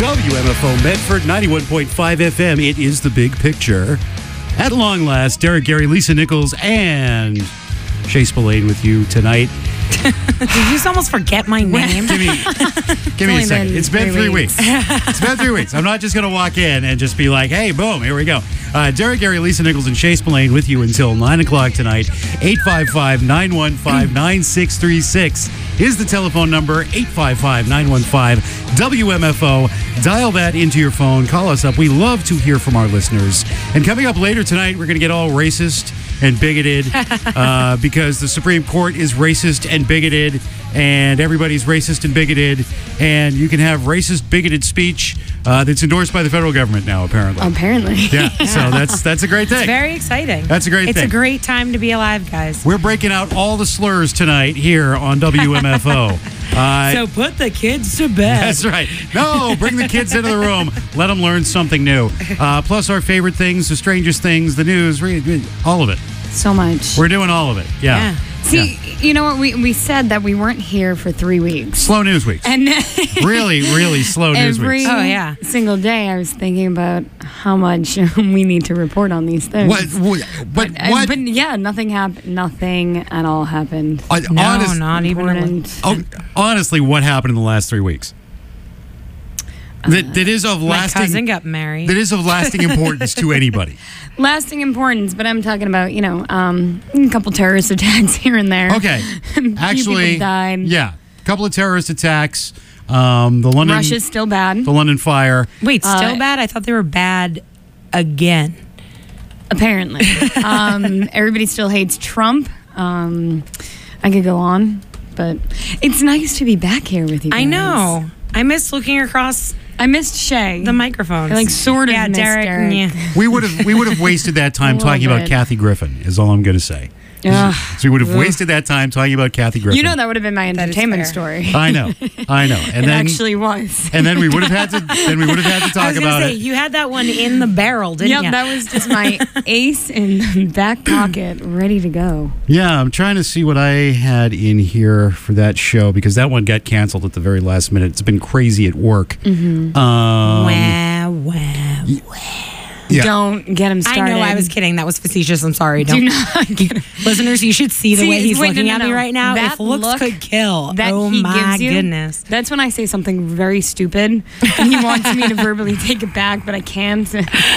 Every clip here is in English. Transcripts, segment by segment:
WMFO Medford 91.5 FM. It is The Big Picture. At long last, Derek, Gary, Lisa Nichols, and Shay Spillane with you tonight. Did you almost forget my name? Give me a second. It's been 3 weeks. It's been 3 weeks. I'm not just going to walk in and just be like, hey, boom, here we go. Derek, Gary, Lisa Nichols, and Shay Spillane with you until 9 o'clock tonight. 855-915-9636 is the telephone number. 855-915-WMFO. Dial that into your phone. Call us up. We love to hear from our listeners. And coming up later tonight, we're going to get all racist and bigoted because the Supreme Court is racist and bigoted, and everybody's racist and bigoted, and you can have racist, bigoted speech that's endorsed by the federal government now, apparently. Yeah. So that's a great thing. It's very exciting. That's a great thing. It's a great time to be alive, guys. We're breaking out all the slurs tonight here on WMFO. So put the kids to bed. That's right. No, bring the kids into the room. Let them learn something new. Plus our favorite things, the strangest things, the news, all of it. So much. We're doing all of it. Yeah. See, you know what? We said that we weren't here for 3 weeks. Slow news weeks. And really, really slow news weeks. Every single day I was thinking about how much we need to report on these things. But yeah, nothing happened. Nothing at all happened. Not even. Honestly, what happened in the last 3 weeks? That is of lasting. My cousin got married. That is of lasting importance to anybody. Lasting importance, but I'm talking about a couple terrorist attacks here and there. Okay, actually, people died. Yeah, a couple of terrorist attacks. The London. Russia's still bad. The London fire. Wait, still bad? I thought they were bad again. Apparently, everybody still hates Trump. I could go on, but it's nice to be back here with you guys. I know. I miss looking across. I missed Shay. The microphones. I sort of missed Derek. Yeah. We would have wasted that time talking about Kathy Griffin, is all I'm going to say. So we would have wasted that time talking about Kathy Griffin. You know that would have been my entertainment story. I know. And it actually was. And then we would have had to. Talk about it. You had that one in the barrel, didn't you? Yep, that was just my ace in the back pocket, ready to go. Yeah, I'm trying to see what I had in here for that show because that one got canceled at the very last minute. It's been crazy at work. Mm-hmm. Wow. Yeah. Don't get him started. I know, I was kidding. That was facetious. I'm sorry. Do not get him. Listeners, you should see the way he's looking at me right now. That if looks could kill. That oh he my gives you, goodness. That's when I say something very stupid and he wants me to verbally take it back, but I can't.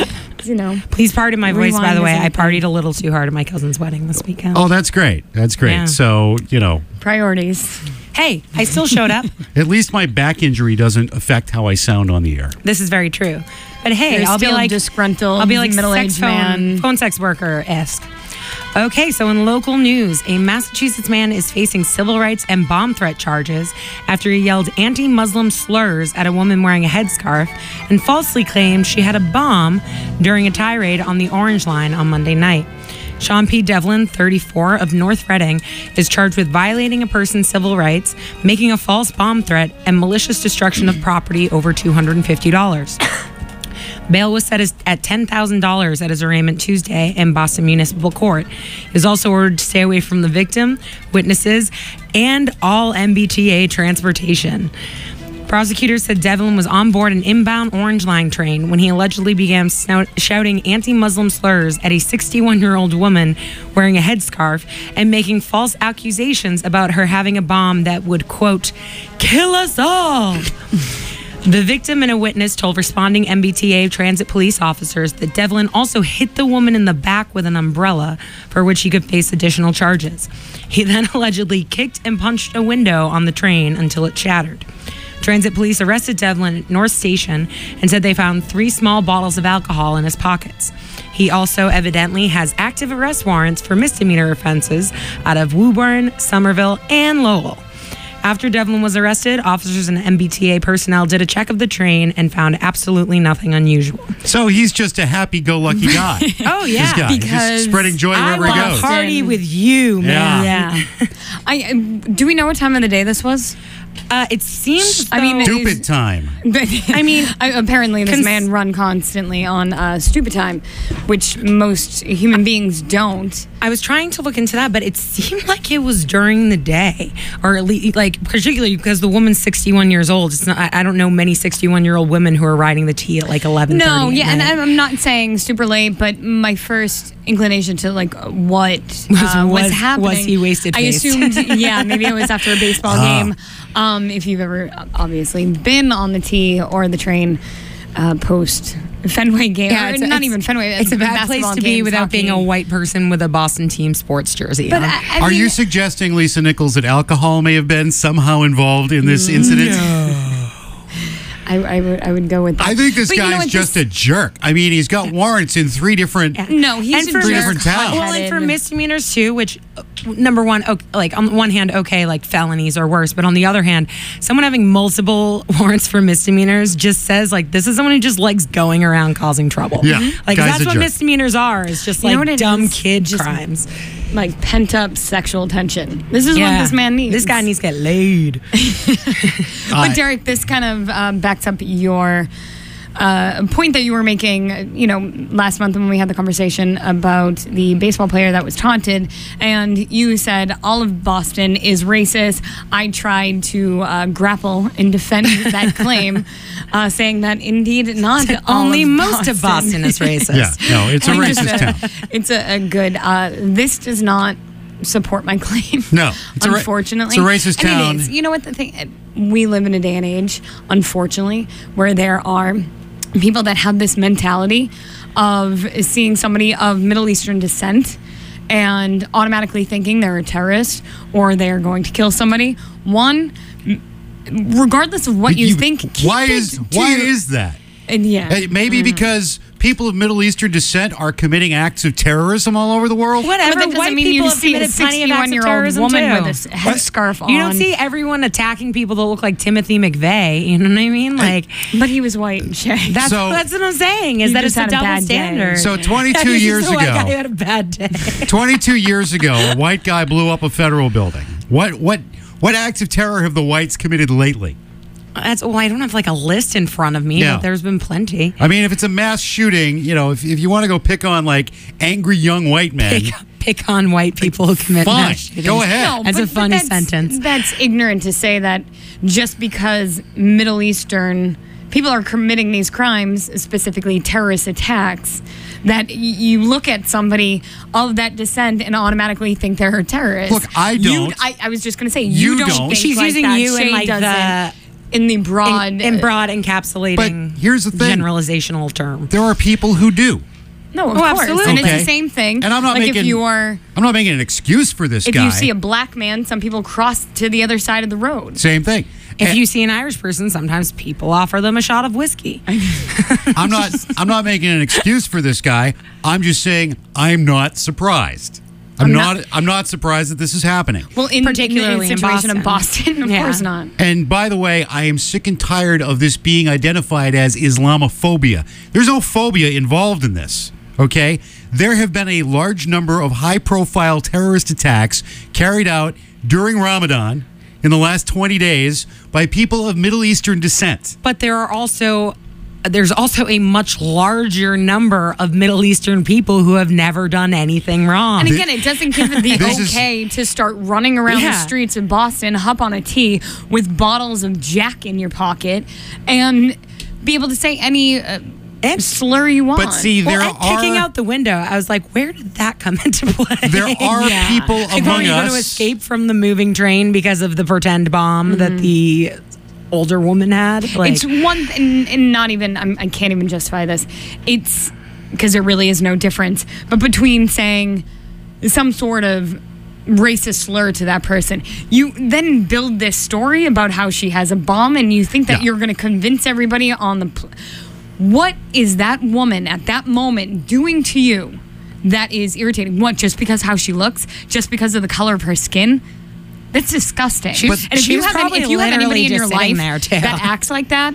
Please pardon my voice, by the way. I anything. partied a little too hard at my cousin's wedding this weekend. Oh, that's great. That's great. Yeah. So, Priorities. Hey, I still showed up. At least my back injury doesn't affect how I sound on the air. This is very true. But hey, You're I'll be still like disgruntled. I'll be like middle-aged man. phone sex worker-esque. Okay, so in local news, a Massachusetts man is facing civil rights and bomb threat charges after he yelled anti-Muslim slurs at a woman wearing a headscarf and falsely claimed she had a bomb during a tirade on the Orange Line on Monday night. Sean P. Devlin, 34, of North Reading, is charged with violating a person's civil rights, making a false bomb threat, and malicious destruction of property over $250. Bail was set at $10,000 at his arraignment Tuesday in Boston Municipal Court. He is also ordered to stay away from the victim, witnesses, and all MBTA transportation. Prosecutors said Devlin was on board an inbound Orange Line train when he allegedly began shouting anti-Muslim slurs at a 61-year-old woman wearing a headscarf and making false accusations about her having a bomb that would, quote, kill us all. The victim and a witness told responding MBTA transit police officers that Devlin also hit the woman in the back with an umbrella, for which he could face additional charges. He then allegedly kicked and punched a window on the train until it shattered. Transit police arrested Devlin at North Station and said they found 3 small bottles of alcohol in his pockets. He also evidently has active arrest warrants for misdemeanor offenses out of Woburn, Somerville, and Lowell. After Devlin was arrested, officers and MBTA personnel did a check of the train and found absolutely nothing unusual. So he's just a happy-go-lucky guy. Oh, yeah. This guy. He's just spreading joy wherever he goes. I want to party with you, man. Yeah. Do we know what time of the day this was? It seems. I mean, Stupid time. I mean, apparently this man run constantly on stupid time, which most human beings don't. I was trying to look into that, but it seemed like it was during the day, or at least, like, particularly because the woman's 61 years old. It's not. I don't know many 61-year-old women who are riding the T at like 11:30. No, yeah, and I'm not saying super late, but my first inclination to like what was happening. Was he wasted? I assumed, yeah, maybe it was after a baseball game. If you've ever obviously been on the T or the train post Fenway game, or not even Fenway. It's a bad place to be without being a white person with a Boston team sports jersey. But Are you suggesting, Lisa Nichols, that alcohol may have been somehow involved in this incident? No. I would go with that. I think this guy's just a jerk. I mean, he's got warrants in 3 different. No, he's and for three different towns. Well, and for misdemeanors too, which number one, like on one hand, okay, like felonies or worse, but on the other hand, someone having multiple warrants for misdemeanors just says like this is someone who just likes going around causing trouble. Yeah, like guy's that's a what jerk. misdemeanors are. It's just You know like what it dumb is? kid Just crimes. Like pent up sexual tension. This is what this man needs. This guy needs to get laid. But Derek, this kind of backs up your point that you were making, last month when we had the conversation about the baseball player that was taunted, and you said all of Boston is racist. I tried to grapple and defend that claim, saying that indeed not Only all of most of Boston is racist. Yeah, no, it's a racist town. It's a good. This does not support my claim. No, it's unfortunately, it's a racist And town. it is. You know what the thing? We live in a day and age, unfortunately, where there are people that have this mentality of seeing somebody of Middle Eastern descent and automatically thinking they're a terrorist or they're going to kill somebody. One, regardless of what you think, why is that? And yeah, Maybe because people of Middle Eastern descent are committing acts of terrorism all over the world. Whatever. But that doesn't White mean people you have see a committed plenty of acts of 61-year-old terrorism woman too. with a headscarf on. You don't see everyone attacking people that look like Timothy McVeigh. You know what I mean? Like, but he was white and shaved. that's what I'm saying. Is You that just it's a had a double bad day. standard? So 22 He's years just a white guy who ago, had a bad day. 22 years ago, a white guy blew up a federal building. What acts of terror have the whites committed lately? I don't have like a list in front of me, Yeah. but there's been plenty. I mean, if it's a mass shooting, if you want to go pick on like angry young white men, Pick on white people who commit fine, mass shootings. go ahead. That's a funny sentence. That's ignorant to say that just because Middle Eastern people are committing these crimes, specifically terrorist attacks, that you look at somebody of that descent and automatically think they're a terrorist. Look, I don't. I was just going to say, You you don't. don't. Think She's like using that. you in Shay like doesn't. In the broad, in broad encapsulating. But here's the thing. generalizational term. There are people who do. no, of Oh, course, absolutely. and it's Okay. the same thing. And I'm not like making- if you are. I'm not making an excuse for this If guy. you see a black man, some people cross to the other side of the road. Same thing. If And you see an Irish person, sometimes people offer them a shot of whiskey. I'm not making an excuse for this guy. I'm just saying I'm not surprised. I'm not surprised that this is happening. Well, in Particularly the in situation in Boston, of Yeah. course not. And by the way, I am sick and tired of this being identified as Islamophobia. There's no phobia involved in this, okay? There have been a large number of high-profile terrorist attacks carried out during Ramadan in the last 20 days by people of Middle Eastern descent. But there's also a much larger number of Middle Eastern people who have never done anything wrong. And again, it doesn't give it the This is- okay to start running around the Yeah. streets of Boston, hop on a T with bottles of Jack in your pocket, and be able to say any slur you want. But see, there and kicking are out the window, I was like, where did that come into play? there are Yeah. people Like, among you going to us. escape from the moving train because of the pretend bomb that the older woman had. Like, It's one, and not even, I can't even justify this. It's because there really is no difference. But between saying some sort of racist slur to that person, you then build this story about how she has a bomb, and you think that Yeah. you're going to convince everybody on the. What is that woman at that moment doing to you that is irritating? What, just because how she looks? Just because of the color of her skin? That's disgusting. But and if she you was have probably anybody literally in your just sitting life there, too. that acts like that,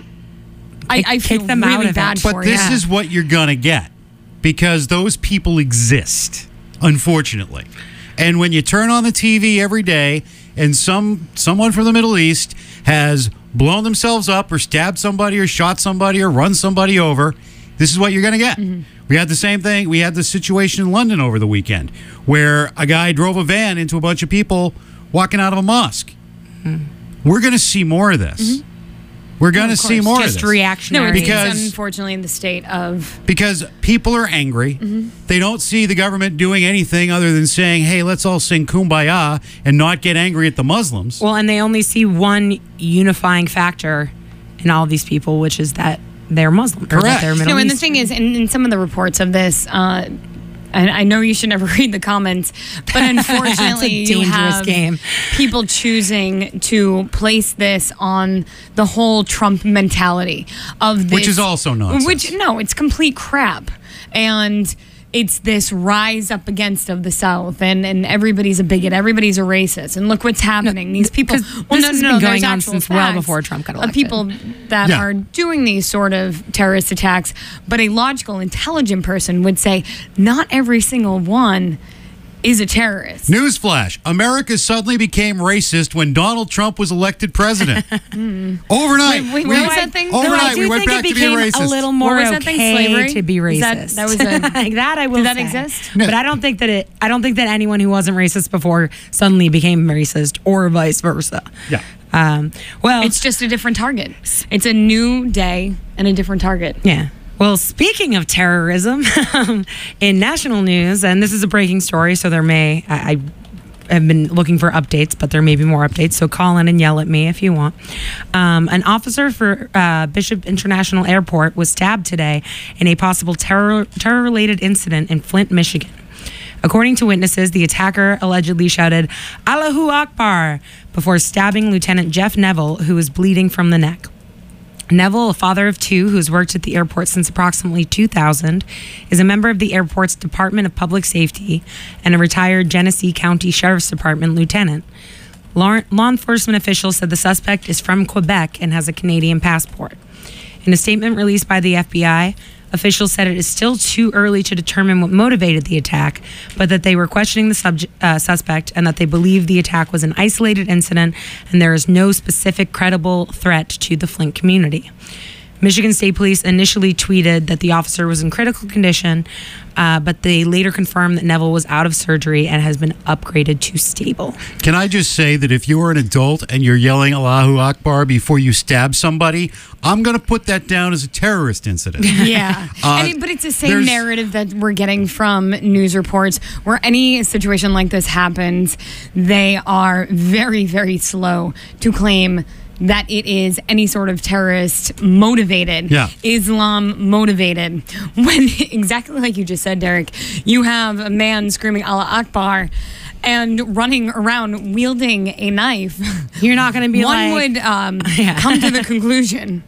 I feel kick them out really of it. bad But for this you. is what you're going to get because those people exist, unfortunately. And when you turn on the TV every day and someone from the Middle East has blown themselves up or stabbed somebody or shot somebody or run somebody over, this is what you're going to get. We had the same thing. We had the situation in London over the weekend where a guy drove a van into a bunch of people walking out of a mosque. We're going to see more of this. We're going to see more of this. Just reactionary. No, Because- it's unfortunately in the state of... Because people are angry. They don't see the government doing anything other than saying, hey, let's all sing Kumbaya and not get angry at the Muslims. Well, and they only see one unifying factor in all these people, which is that they're Muslim. Or that Correct. they're Middle No, and the Eastern. thing is, in some of the reports of this, and I know you should never read the comments, but unfortunately, It's a you dangerous have game. people choosing to place this on the whole Trump mentality of this, Which is also nonsense. It's complete crap, and it's this rise up against of the South, and everybody's a bigot, everybody's a racist, and look what's happening. These people, this has been going there's on actual since well facts before Trump got of elected. people that Yeah. are doing these sort of terrorist attacks, but a logical, intelligent person would say not every single one is a terrorist. Newsflash, America suddenly became racist when Donald Trump was elected president. Overnight. Wait, what was that thing? Overnight, No, I do we went think back it to being became racist. a little more What was that thing, okay slavery? to be Is racist. that was a- like that. I will. Did that say. exist? But I don't think that I don't think that anyone who wasn't racist before suddenly became racist, or vice versa. Yeah. Well, It's just a different target. It's a new day and a different target. yeah. Well, speaking of terrorism, in national news, and this is a breaking story, so I have been looking for updates, but there may be more updates, so call in and yell at me if you want. An officer for Bishop International Airport was stabbed today in a possible terror-related incident in Flint, Michigan. According to witnesses, the attacker allegedly shouted, "Allahu Akbar," before stabbing Lieutenant Jeff Neville, who was bleeding from the neck. Neville, a father of two who has worked at the airport since approximately 2000, is a member of the airport's Department of Public Safety and a retired Genesee County Sheriff's Department lieutenant. Law enforcement officials said the suspect is from Quebec and has a Canadian passport. In a statement released by the FBI, officials said it is still too early to determine what motivated the attack, but that they were questioning the suspect and that they believe the attack was an isolated incident and there is no specific credible threat to the Flint community. Michigan State Police initially tweeted that the officer was in critical condition, but they later confirmed that Neville was out of surgery and has been upgraded to stable. Can I just say that if you are an adult and you're yelling Allahu Akbar before you stab somebody, I'm going to put that down as a terrorist incident. Yeah. But it's the same there's- narrative that we're getting from news reports where any situation like this happens, they are very, very slow to claim that it is any sort of terrorist motivated, Yeah. Islam motivated. When, exactly like you just said, Derek, you have a man screaming Allah Akbar and running around wielding a knife. You're not going to be One like... would Yeah. come to the conclusion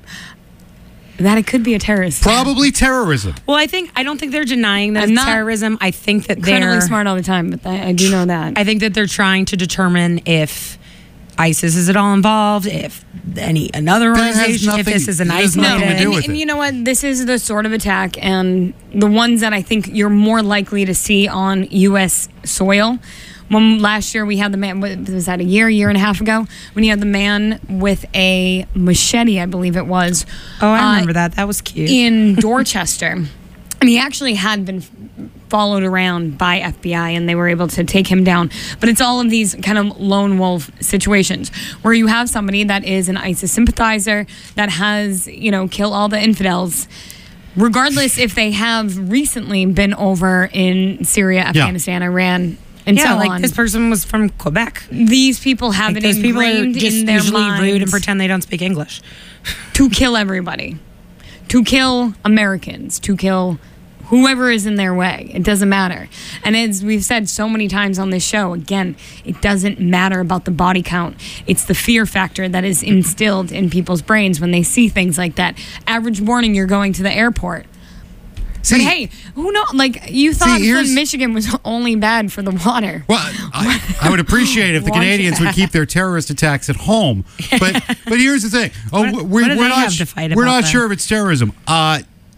that it could be a terrorist. Probably terrorism. Well, I don't think they're denying that I'm it's not terrorism. I think that Incredibly they're smart all the time, but I do know that. I think that they're trying to determine if ISIS is at all involved, if another That has organization, if nothing- this is an it has nothing to isolated. do with and it. you know what? This is the sort of attack, and the ones that I think you're more likely to see on U.S. soil. When last year we had the man, was that a year and a half ago, when you had the man with a machete, I believe it was. Oh, I remember that. That was cute. In Dorchester. And he actually had been followed around by FBI and they were able to take him down. But it's all of these kind of lone wolf situations where you have somebody that is an ISIS sympathizer that has, kill all the infidels, regardless if they have recently been over in Syria, Afghanistan, Iran, and so like on. this person was from Quebec. These people have Like, it those people are ingrained just in their usually minds rude and pretend they don't speak English. to kill everybody, to kill Americans, to kill whoever is in their way. It doesn't matter. And as we've said so many times on this show, again, it doesn't matter about the body count. It's the fear factor that is instilled in people's brains when they see things like that. Average morning, you're going to the airport. See, But hey, who knows? Like, you thought here's- Flint, Michigan was only bad for the water. Well, I would appreciate if the Watch Canadians would keep their terrorist attacks at home. But here's the thing. What do We're they not have to fight we're about not that? sure if it's terrorism.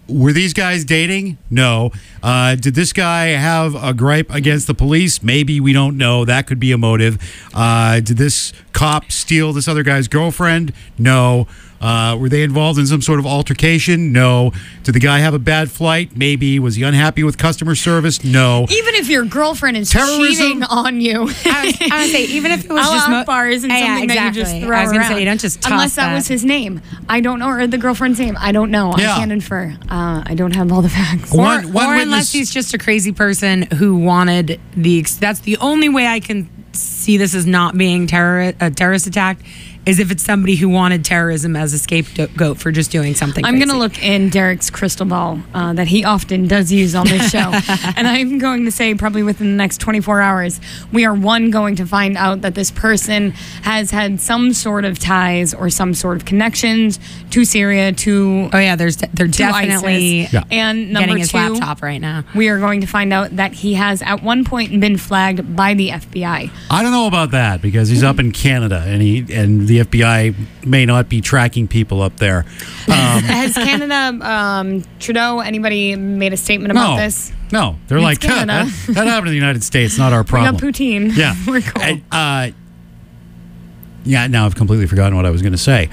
Were these guys dating? No. Did this guy have a gripe against the police? Maybe. We don't know. That could be a motive. Did this cop steal this other guy's girlfriend? No. Were they involved in some sort of altercation? No. Did the guy have a bad flight? Maybe. Was he unhappy with customer service? No. Even if your girlfriend is cheating on you, I was gonna say, even if it was just Akbar isn't something that you just throw I was gonna around. say, you don't just toss unless that was his name. I don't know, or the girlfriend's name. I don't know. Yeah. I can't infer. I don't have all the facts. One or witness- unless he's just a crazy person who wanted that's the only way I can see this as not being a terrorist attack, is if it's somebody who wanted terrorism as a scapegoat for just doing something I'm crazy. going to look in Derek's crystal ball that he often does use on this show. And I'm going to say probably within the next 24 hours, we are going to find out that this person has had some sort of ties or some sort of connections to Syria, to Oh yeah, they're definitely ISIS. And number getting his two, laptop right now. we are going to find out that he has at one point been flagged by the FBI. I don't know about that because he's up in Canada and the FBI may not be tracking people up there. Has Canada, Trudeau, anybody made a statement about this? No, they're It's like, Canada. that happened in the United States, not our We problem. got poutine. Yeah. We're cool. And, yeah, now I've completely forgotten what I was going to say.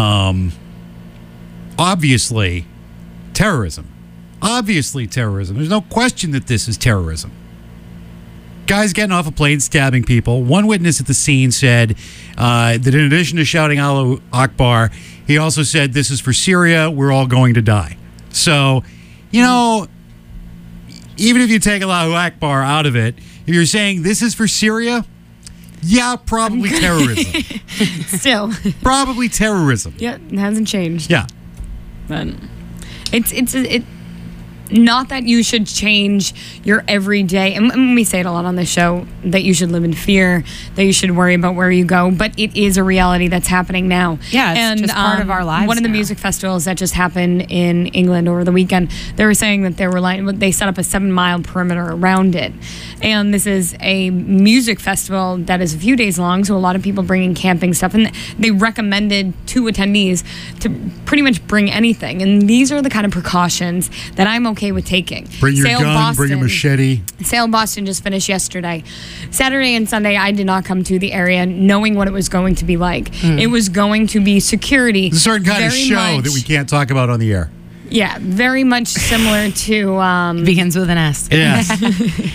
Obviously, terrorism. Obviously, terrorism. There's no question that this is terrorism. Guys getting off a plane, stabbing people. One witness at the scene said that in addition to shouting Allahu Akbar, he also said, "This is for Syria. We're all going to die." So, even if you take Allahu Akbar out of it, if you're saying this is for Syria, yeah, probably terrorism. Still. Probably terrorism. Yeah, it hasn't changed. Yeah. But it's not that you should change your everyday, and we say it a lot on this show, that you should live in fear, that you should worry about where you go, but it is a reality that's happening now. Yeah, it's just part of our lives One of the now. music festivals that just happened in England over the weekend, they were saying that they set up a 7-mile perimeter around it. And this is a music festival that is a few days long, so a lot of people bringing camping stuff. And they recommended to attendees to pretty much bring anything. And these are the kind of precautions that I'm okay with taking. Bring your Sail gun, Boston, bring a machete. Sail Boston just finished yesterday. Saturday and Sunday, I did not come to the area knowing what it was going to be like. It was going to be security. It's a certain kind of very show much- that we can't talk about on the air. Yeah, very much similar to Begins with an S. Yes.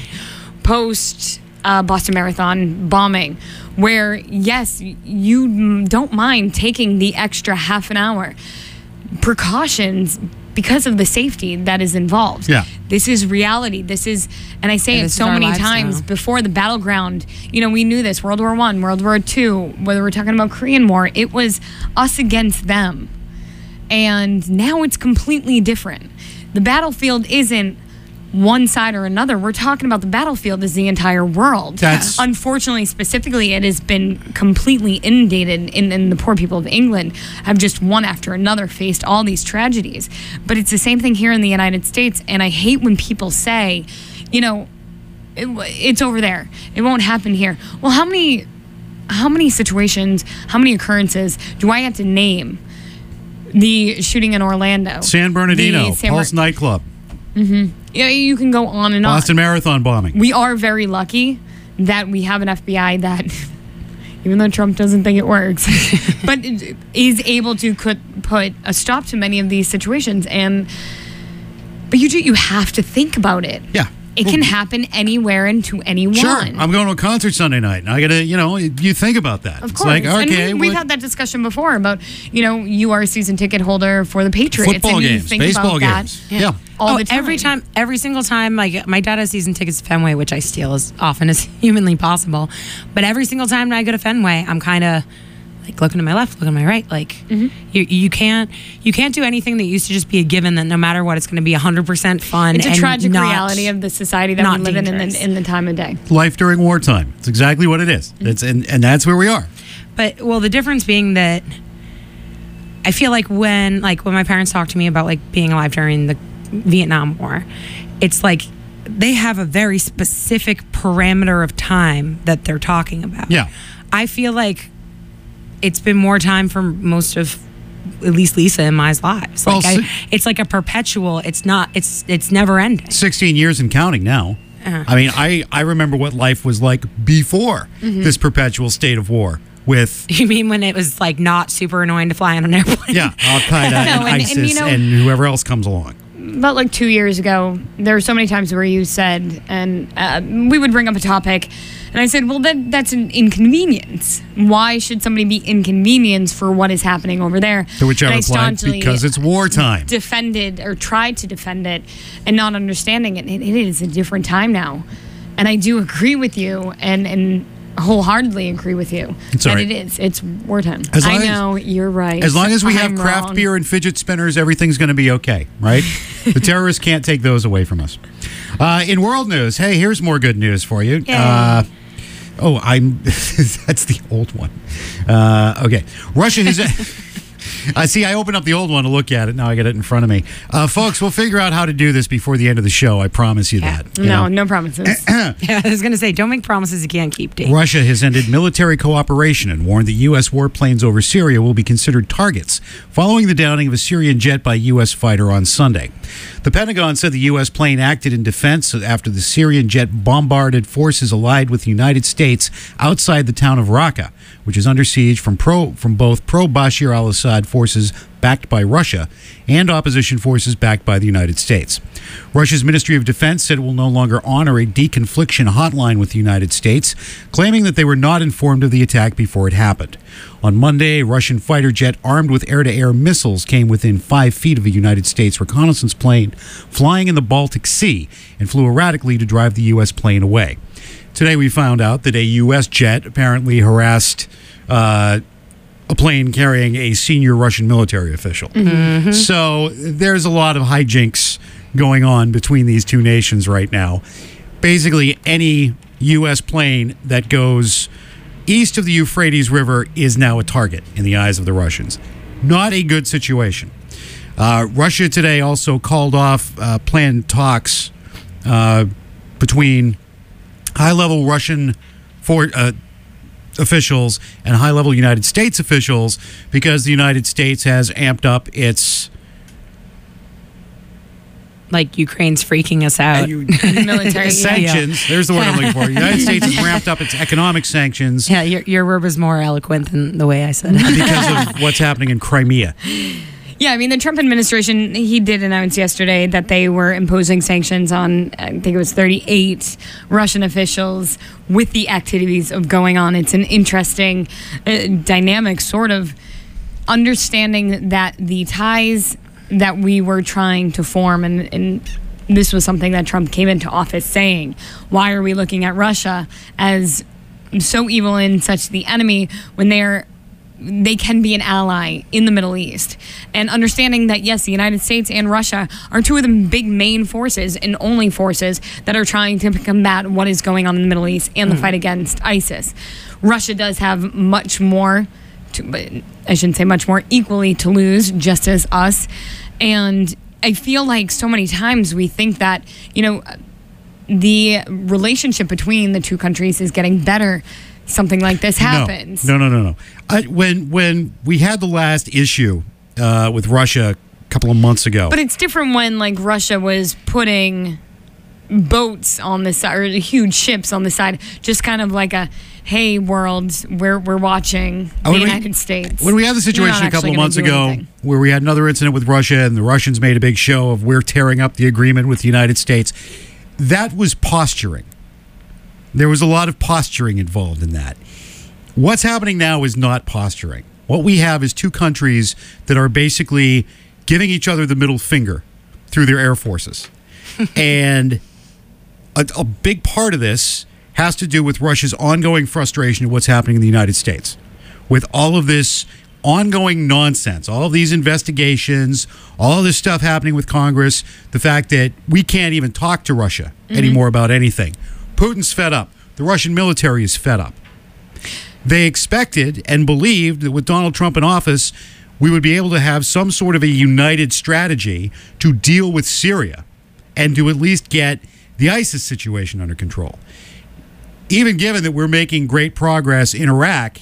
post Boston Marathon bombing, where yes, you don't mind taking the extra half an hour precautions because of the safety that is involved. Yeah. This is reality. This is, and I say Yeah, it this is so our many lives times now. before the battleground. We knew this. World War I, World War II, whether we're talking about Korean War, it was us against them. And now it's completely different. The battlefield isn't one side or another. We're talking about the battlefield as the entire world. That's- Unfortunately, specifically, it has been completely inundated, and the poor people of England have just one after another faced all these tragedies. But it's the same thing here in the United States, and I hate when people say, it's over there. It won't happen here. Well, how many situations, how many occurrences do I have to name? The shooting in Orlando. San Bernardino, The San Pulse nightclub, Yeah, you can go on and on. Boston Marathon bombing. We are very lucky that we have an FBI that, even though Trump doesn't think it works, but is able to put a stop to many of these situations. But you have to think about it. Yeah. It can happen anywhere and to anyone. Sure. I'm going to a concert Sunday night, and I got to, you think about that. Of It's course. like, okay, and we've had that discussion before about, you are a season ticket holder for the Patriots. football and you games, think baseball about games. that Yeah. all the time. Every single time, like my dad has season tickets to Fenway, which I steal as often as humanly possible. But every single time I go to Fenway, I'm kind of like looking to my left, looking to my right. Like you can't do anything that used to just be a given that no matter what, it's going to be 100% fun. It's a and tragic not- reality of the society that not we live dangerous. in the time of day. Life during wartime. It's exactly what it is. It's and that's where we are. But the difference being that I feel like when my parents talk to me about like being alive during the Vietnam War, it's like they have a very specific parameter of time that they're talking about. Yeah. I feel like it's been more time for most of at least Lisa and my lives. Well, It's like a perpetual. It's not. It's never ending. 16 years and counting now. I mean, I remember what life was like before this perpetual state of war with... You mean when it was like not super annoying to fly on an airplane? Yeah, Al-Qaeda and ISIS and whoever else comes along. About like 2 years ago, there were so many times where you said, and we would bring up a topic, and I said, well, that's an inconvenience. Why should somebody be inconvenienced for what is happening over there? To which I replied, staunchly because it's wartime. Defended or tried to defend it and not understanding it. It is a different time now. And I do agree with you and wholeheartedly agree with you. It's all right. It is. It's wartime. I know, you're right. As long as we have I'm craft wrong. beer and fidget spinners, everything's going to be okay, right? The terrorists can't take those away from us. In world news, hey, here's more good news for you. Yay. That's the old one. Okay. Russia has... I opened up the old one to look at it. Now I got it in front of me. Folks, we'll figure out how to do this before the end of the show. I promise you that. You know? No promises. Yeah, I was going to say, don't make promises you can't keep, Dave. Russia has ended military cooperation and warned that U.S. warplanes over Syria will be considered targets following the downing of a Syrian jet by a U.S. fighter on Sunday. The Pentagon said the U.S. plane acted in defense after the Syrian jet bombarded forces allied with the United States outside the town of Raqqa, which is under siege from both pro-Bashar al-Assad forces backed by Russia and opposition forces backed by the United States. Russia's Ministry of Defense said it will no longer honor a deconfliction hotline with the United States, claiming that they were not informed of the attack before it happened. On Monday, a Russian fighter jet armed with air-to-air missiles came within 5 feet of a United States reconnaissance plane flying in the Baltic Sea and flew erratically to drive the U.S. plane away. Today we found out that a U.S. jet apparently harassed a plane carrying a senior Russian military official. Mm-hmm. So there's a lot of hijinks going on between these two nations right now. Basically, any U.S. plane that goes east of the Euphrates River is now a target in the eyes of the Russians. Not a good situation. Russia today also called off planned talks between high-level Russian officials and high-level United States officials because the United States has amped up its... Like Ukraine's freaking us out. Military sanctions. Yeah. There's the word I'm looking for. The United States has ramped up its economic sanctions. Yeah, your word was more eloquent than the way I said it. Because of what's happening in Crimea. Yeah, I mean, the Trump administration, he did announce yesterday that they were imposing sanctions on, I think it was 38 Russian officials with the activities of going on. It's an interesting dynamic, sort of understanding that the ties that we were trying to form, and this was something that Trump came into office saying, why are we looking at Russia as so evil and such the enemy when they can be an ally in the Middle East, and understanding that, yes, the United States and Russia are two of the big main forces and only forces that are trying to combat what is going on in the Middle East and the fight against ISIS. Russia does have much more, I shouldn't say much more, equally to lose, just as us. And I feel like so many times we think that, the relationship between the two countries is getting better. Something like this happens. No. When we had the last issue with Russia a couple of months ago. But it's different when, like, Russia was putting boats on the side, or huge ships on the side, just kind of like a, hey, world, we're watching the United States. When we had the situation a couple of months ago where we had another incident with Russia and the Russians made a big show of we're tearing up the agreement with the United States, that was posturing. There was a lot of posturing involved in that. What's happening now is not posturing. What we have is two countries that are basically giving each other the middle finger through their air forces. And a big part of this has to do with Russia's ongoing frustration at what's happening in the United States. With all of this ongoing nonsense, all of these investigations, all of this stuff happening with Congress, the fact that we can't even talk to Russia anymore about anything. Putin's fed up. The Russian military is fed up. They expected and believed that with Donald Trump in office, we would be able to have some sort of a united strategy to deal with Syria and to at least get the ISIS situation under control. Even given that we're making great progress in Iraq,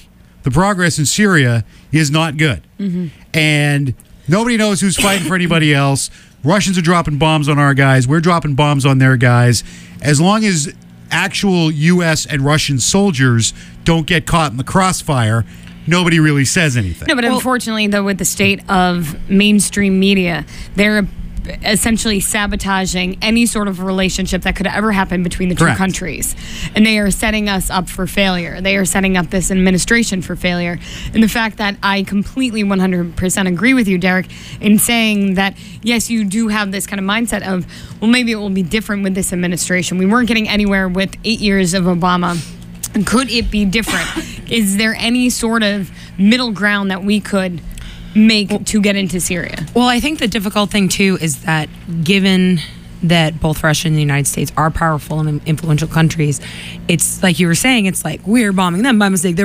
the progress in Syria is not good. And nobody knows who's fighting for anybody else. Russians are dropping bombs on our guys. We're dropping bombs on their guys. As long as actual U.S. and Russian soldiers don't get caught in the crossfire, nobody really says anything. No, but unfortunately, though, with the state of mainstream media, they're essentially sabotaging any sort of relationship that could ever happen between the two Correct. countries. And they are setting us up for failure. They are setting up this administration for failure. And the fact that I completely 100% agree with you, Derek, in saying that, yes, you do have this kind of mindset of, well, maybe it will be different with this administration. We weren't getting anywhere with 8 years of Obama. Could it be different? Is there any sort of middle ground that we could make to get into Syria? Well, I think the difficult thing too is that given that both Russia and the United States are powerful and influential countries, it's like you were saying, it's like we're bombing them by mistake.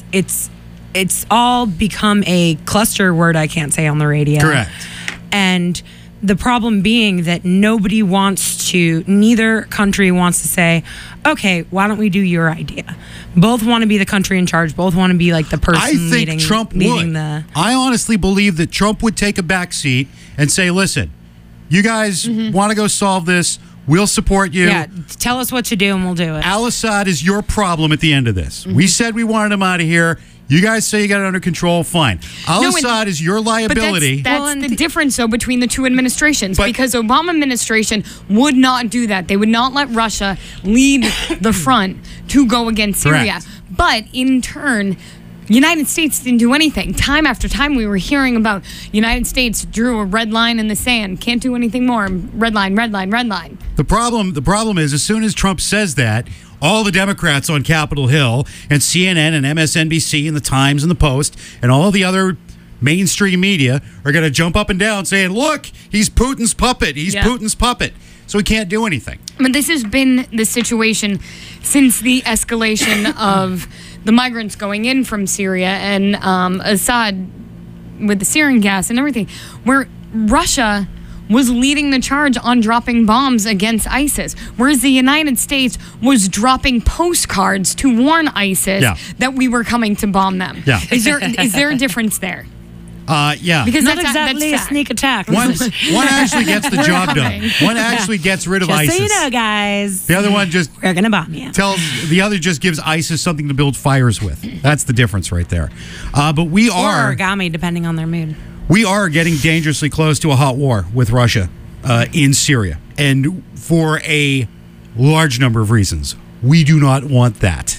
It's all become a cluster word I can't say on the radio. Correct. And the problem being that neither country wants to say, okay, why don't we do your idea? Both want to be the country in charge. Both want to be like the person I think leading, Trump leading would. the... I honestly believe that Trump would take a back seat and say, listen, you guys want to go solve this. We'll support you. Yeah, tell us what to do and we'll do it. Al-Assad is your problem at the end of this. We said we wanted him out of here. You guys say you got it under control. Fine. Al-Assad is your liability. But that's the difference, though, between the two administrations. Because Obama administration would not do that. They would not let Russia lead the front to go against Syria. Correct. But in turn, United States didn't do anything. Time after time, we were hearing about United States drew a red line in the sand. Can't do anything more. Red line, red line, red line. The problem is, as soon as Trump says that, all the Democrats on Capitol Hill and CNN and MSNBC and the Times and the Post and all the other mainstream media are going to jump up and down saying, look, he's Putin's puppet. He's Putin's puppet. So he can't do anything. But this has been the situation since the escalation of the migrants going in from Syria and Assad with the sarin gas and everything, where Russia was leading the charge on dropping bombs against ISIS, whereas the United States was dropping postcards to warn ISIS that we were coming to bomb them. Yeah. Is there a difference there? Yeah. Because Not that's exactly a fact. sneak attack. One actually gets the job done. One actually gets rid of Just ISIS. so you know, guys, The other one just we're going to bomb you. the other just gives ISIS something to build fires with. That's the difference right there. But we Or are origami, depending on their mood. We are getting dangerously close to a hot war with Russia in Syria. And for a large number of reasons, we do not want that.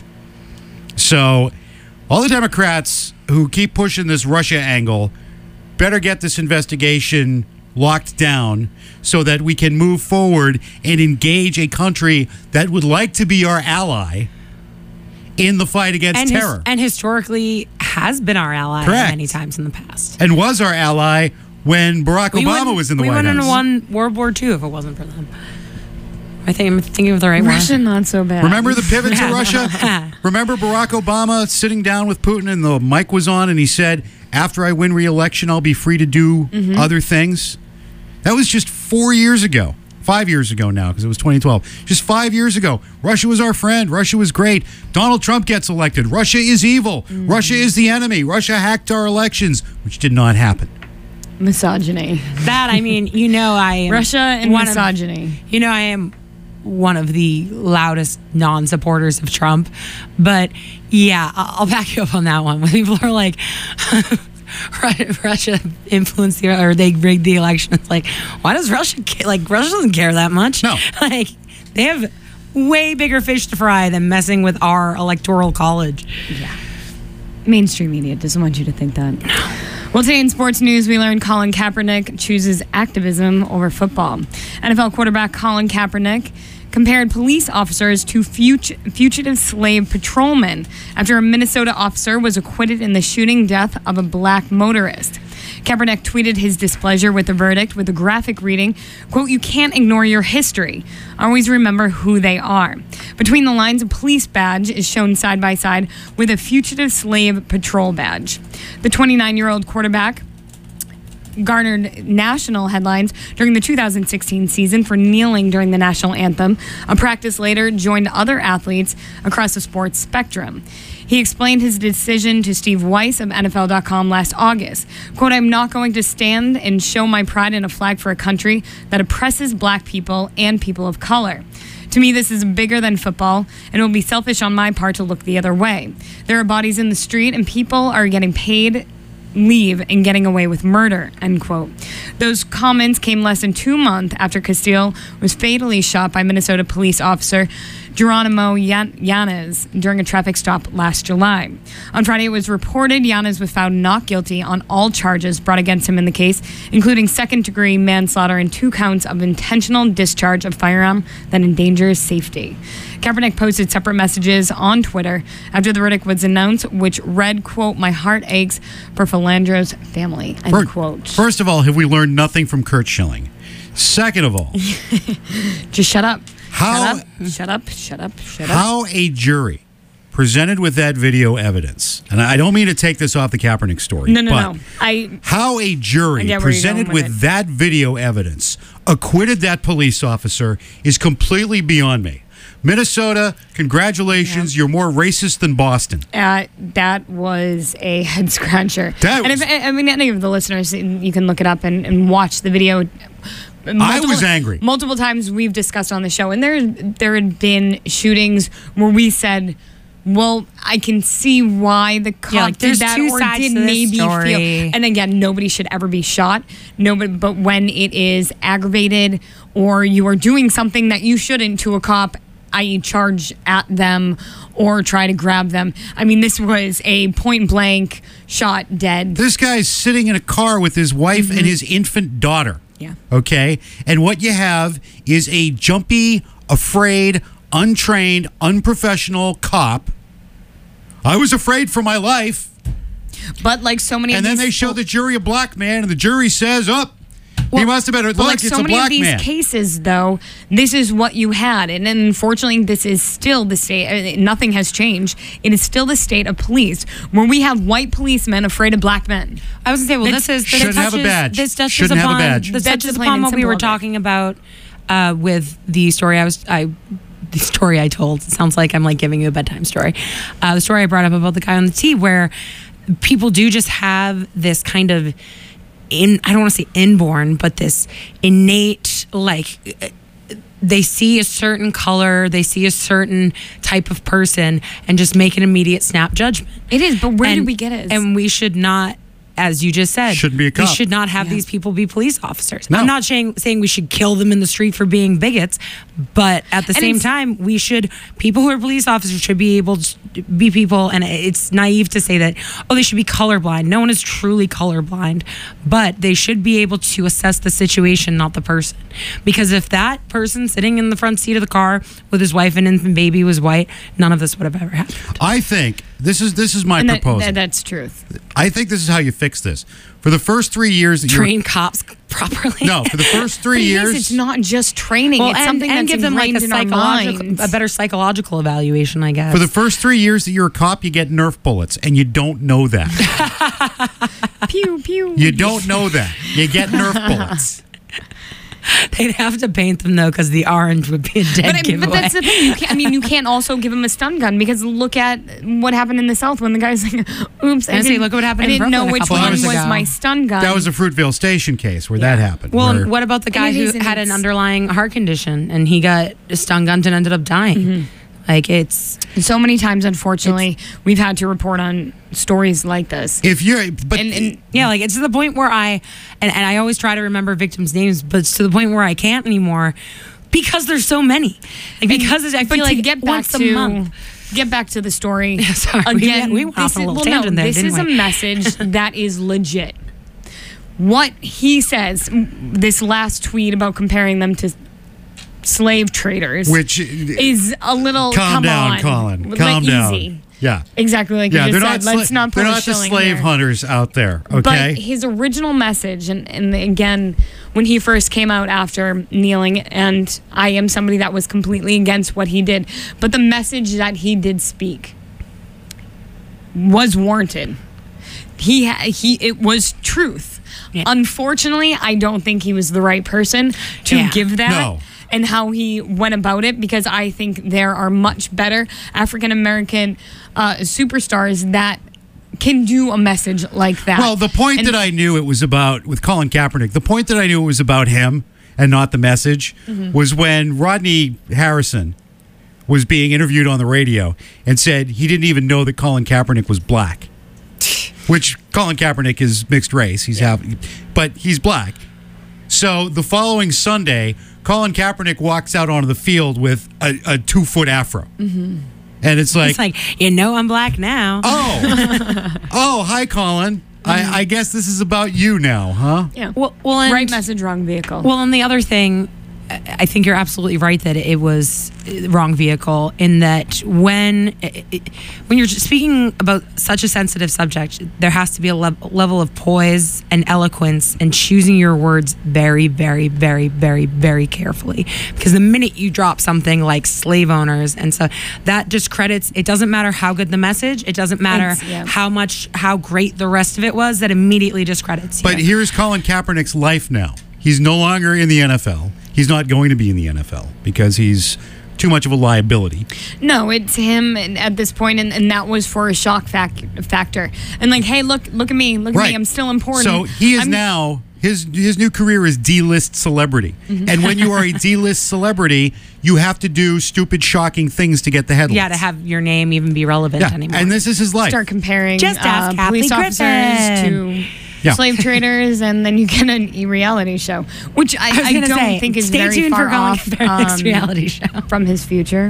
So all the Democrats who keep pushing this Russia angle better get this investigation locked down so that we can move forward and engage a country that would like to be our ally in the fight against terror. And historically has been our ally Correct. many times in the past. And was our ally when Barack Obama was in the White House. We wouldn't have won World War II if it wasn't for them. I'm thinking of the right Russia, one. not so bad. Remember the pivot to Russia? Remember Barack Obama sitting down with Putin and the mic was on and he said, after I win re-election, I'll be free to do other things? That was just 4 years ago. 5 years ago now, because it was 2012. Just 5 years ago. Russia was our friend. Russia was great. Donald Trump gets elected. Russia is evil. Russia is the enemy. Russia hacked our elections, which did not happen. Misogyny. That, I mean, I am Russia and one misogyny. I am one of the loudest non-supporters of Trump. But yeah, I'll back you up on that one. When people are like, Russia influenced or they rigged the election. It's like, why does Russia care? Like, Russia doesn't care that much. No. Like, they have way bigger fish to fry than messing with our electoral college. Yeah. Mainstream media doesn't want you to think that. Well, today in sports news, we learned Colin Kaepernick chooses activism over football. NFL quarterback Colin Kaepernick compared police officers to fugitive slave patrolmen after a Minnesota officer was acquitted in the shooting death of a black motorist. Kaepernick tweeted his displeasure with the verdict with a graphic reading, quote, "You can't ignore your history. Always remember who they are." Between the lines, a police badge is shown side by side with a fugitive slave patrol badge. The 29-year-old quarterback garnered national headlines during the 2016 season for kneeling during the national anthem. A practice later joined other athletes across the sports spectrum. He explained his decision to Steve Weiss of NFL.com last August. Quote, I'm not going to stand and show my pride in a flag for a country that oppresses black people and people of color. To me, this is bigger than football, and it will be selfish on my part to look the other way. There are bodies in the street, and people are getting paid leave and getting away with murder, end quote. Those comments came less than 2 months after Castile was fatally shot by Minnesota police officer Geronimo Yanez during a traffic stop last July. On Friday, it was reported Yanez was found not guilty on all charges brought against him in the case, including second-degree manslaughter and 2 counts of intentional discharge of firearm that endangers safety. Kaepernick posted separate messages on Twitter after the verdict was announced, which read, quote, my heart aches for Philandro's family, end quote. First of all, have we learned nothing from Curt Schilling? Second of all, just shut up. How a jury presented with that video evidence, and I don't mean to take this off the Kaepernick story. No. How a jury presented with that video evidence acquitted that police officer is completely beyond me. Minnesota, congratulations. Yeah. You're more racist than Boston. That was a head scratcher. Any of the listeners, you can look it up and watch the video. I was angry. Multiple times we've discussed on the show, and there had been shootings where we said, well, I can see why the cop did that or did maybe feel. And again, nobody should ever be shot. But when it is aggravated or you are doing something that you shouldn't to a cop, i.e. charge at them or try to grab them. I mean, this was a point-blank shot dead. This guy's sitting in a car with his wife and his infant daughter. Yeah. Okay? And what you have is a jumpy, afraid, untrained, unprofessional cop. I was afraid for my life. But like so many and then they show the jury a black man, and the jury says, he must have been it's a black man. Like so many of these cases, though, this is what you had. And unfortunately, this is still the state. Nothing has changed. It is still the state of police where we have white policemen afraid of black men. I was going to say, this shouldn't have a badge. This touches shouldn't have a badge. This touches upon what we were talking about with the story the story I told. It sounds like I'm like giving you a bedtime story. The story I brought up about the guy on the tee, where people do just have this kind of I don't want to say inborn, but this innate, like, they see a certain color, they see a certain type of person, and just make an immediate snap judgment. It is, but where did we get it? And we should not, as you just said, shouldn't be a cop. We should not have these people be police officers. No. I'm not saying we should kill them in the street for being bigots, but at the same time, people who are police officers should be able to be people, and it's naive to say that, they should be colorblind. No one is truly colorblind, but they should be able to assess the situation, not the person. Because if that person sitting in the front seat of the car with his wife and infant baby was white, none of this would have ever happened. I think this is my proposal. That's truth. I think this is how you fix this. For the first 3 years that train cops properly. No, for the first 3 years, it's not just training. It's something that's give them like a better psychological evaluation, I guess. For the first 3 years that you're a cop, you get Nerf bullets, and you don't know that. Pew pew. You don't know that. You get Nerf bullets. They'd have to paint them, though, because the orange would be a dead giveaway. But that's the thing. You can't also give him a stun gun, because look at what happened in the South when the guy's like, oops, look what happened I didn't know which one was my stun gun. That was a Fruitvale Station case where that happened. Well, what about the guy who had an underlying heart condition, and he got stun gunned and ended up dying? Mm-hmm. Like, it's so many times, unfortunately, we've had to report on stories like this. If you're, like, it's to the point where I always try to remember victims' names, but it's to the point where I can't anymore because there's so many. Like, because I feel like once a month. Get back to the story. Sorry, again. We went off on a little tangent there. This is a message that is legit. What he says, this last tweet about comparing them to slave traders, which is a little calm down, Colin. Calm down. Easy. Yeah, exactly. Like you just said. Let's not put they're not the slave hunters out there. Okay, but his original message, and again, when he first came out after kneeling, and I am somebody that was completely against what he did, but the message that he did speak was warranted. It was truth. Yeah. Unfortunately, I don't think he was the right person to give that. No. and how he went about it, because I think there are much better African American superstars that can do a message like that. Well, the point that I knew it was about with Colin Kaepernick, the point that I knew it was about him and not the message was when Rodney Harrison was being interviewed on the radio and said he didn't even know that Colin Kaepernick was black. Which Colin Kaepernick is mixed race. But he's black. So the following Sunday, Colin Kaepernick walks out onto the field with a 2-foot afro. Mm-hmm. And it's like, I'm black now. Oh, hi, Colin. I guess this is about you now, huh? Yeah. Well, right message, wrong vehicle. Well, and the other thing, I think you're absolutely right that it was wrong vehicle, in that when you're speaking about such a sensitive subject, there has to be a level of poise and eloquence and choosing your words very, very, very, very, very carefully. Because the minute you drop something like slave owners, and so that discredits, it doesn't matter how good the message, it doesn't matter how great the rest of it was, that immediately discredits you. But here's Colin Kaepernick's life now. He's no longer in the NFL. He's not going to be in the NFL because he's too much of a liability. No, it's him at this point, and that was for a shock factor. And like, hey, look at me, look at me, I'm still important. So he is now, his new career is D-list celebrity. Mm-hmm. And when you are a D-list celebrity, you have to do stupid, shocking things to get the headlines. Yeah, to have your name even be relevant anymore. And this is his life. Start comparing Just ask police Kathy officers Griffin. to slave traders, and then you get a reality show, which I don't think is very far off next reality show from his future.